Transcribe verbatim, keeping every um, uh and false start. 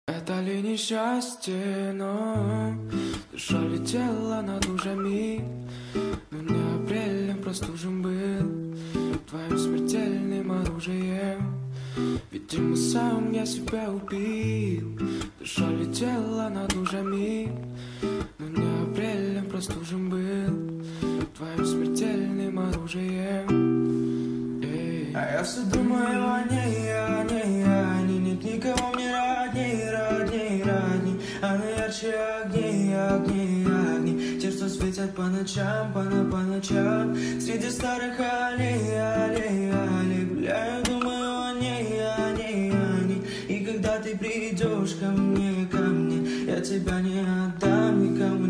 Это ли несчастье, но душа летела над лужами, но не апрельным простужен был твоим смертельным оружием. Видимо, сам я себя убил. Душа летела над лужами, но не апрельным простужен был твоим смертельным оружием. Эй. А я все думаю о ней, о ней, о ней. Нет никого мне родней, родней, родней. Она ярче огней, огней, огней. Те, что светят по ночам, по, по ночам. Среди старых аллей, аллей, аллей. Гуляю, думаю о ней, о ней, о ней. И когда ты придешь ко мне, ко мне, я тебя не отдам никому.